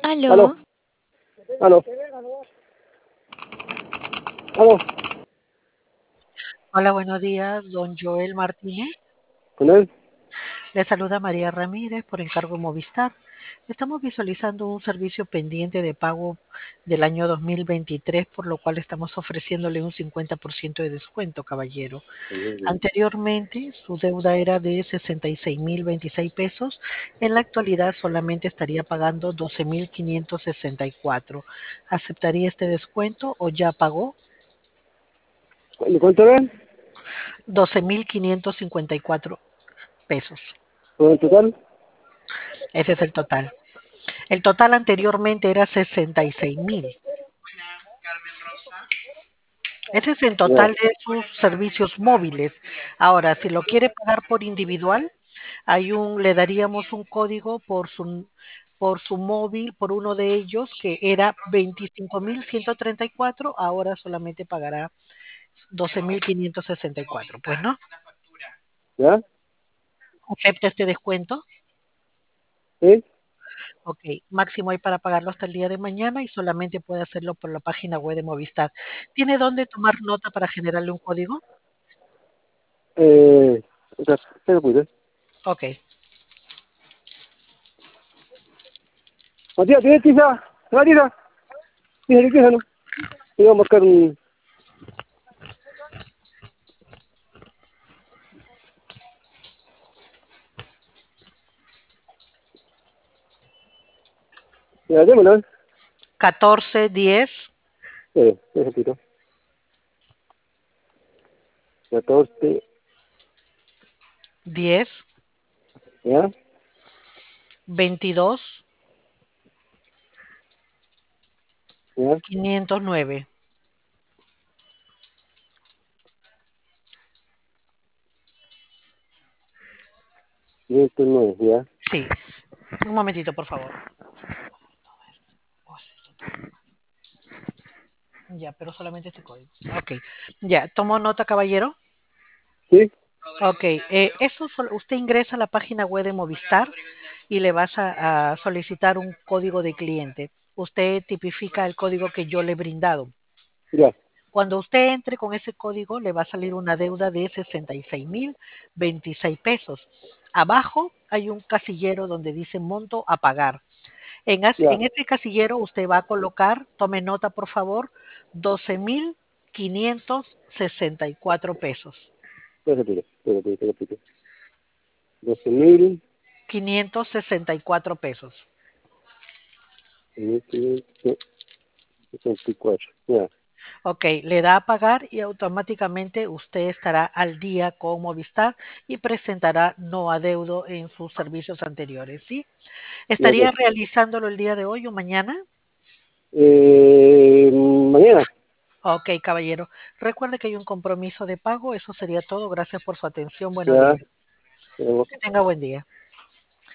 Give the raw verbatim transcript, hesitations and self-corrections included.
Aló, Aló, aló, aló, Hola, buenos días, don Joel Martínez. ¿con él? Le saluda María Ramírez por encargo Movistar. Estamos visualizando un servicio pendiente de pago del año dos mil veintitrés, por lo cual estamos ofreciéndole un cincuenta por ciento de descuento, caballero. Anteriormente, su deuda era de sesenta y seis mil veintiséis pesos. En la actualidad solamente estaría pagando doce mil quinientos sesenta y cuatro. ¿Aceptaría este descuento o ya pagó? ¿Cu- ¿Cuánto era? doce mil quinientos cincuenta y cuatro pesos. ¿Todo en total? Ese es el total. El total anteriormente era sesenta y seis mil. Ese es en Ya, total de sus servicios móviles. Ahora, si lo quiere pagar por individual, hay un, le daríamos un código por su, por su móvil, por uno de ellos, que era veinticinco mil ciento treinta y cuatro, ahora solamente pagará doce mil quinientos sesenta y cuatro. Pues no, ya, acepta este descuento. sí, Ok, máximo hay para pagarlo hasta el día de mañana y solamente puede hacerlo por la página web de Movistar. ¿Tiene dónde tomar nota para generarle un código? eh, ya, se lo puse. Ok. Matías, ¿tienes tiza? Matías, tiza, ¿qué tiza, no? Te iba a marcar un... Ya, démoslo, ¿eh? catorce, diez, Sí, un ratito. catorce, diez, ya, veintidós, ya, quinientos nueve. ciento nueve, ya, Sí. Un momentito, por favor. Ya, pero solamente este código. Ok. Ya, ¿tomó nota, caballero? sí, Ok. Eh, eso sol- usted ingresa a la página web de Movistar y le vas a, a solicitar un código de cliente. Usted tipifica el código que yo le he brindado. ya, Cuando usted entre con ese código, le va a salir una deuda de sesenta y seis mil veintiséis pesos. Abajo hay un casillero donde dice monto a pagar. En, as- ya, en ese casillero usted va a colocar, tome nota por favor, doce mil quinientos sesenta y cuatro pesos. te repito, te repito, te repito. doce mil, quinientos sesenta y cuatro pesos. quinientos sesenta y cuatro, ya, Ok, le da a pagar y automáticamente usted estará al día con Movistar y presentará no adeudo en sus servicios anteriores, ¿sí? ya, ¿Estaría ok. realizándolo el día de hoy o mañana? Eh, mañana, Ok, caballero. Recuerde que hay un compromiso de pago. Eso sería todo. Gracias por su atención. Buenos ya, días. ya, Que tenga buen día.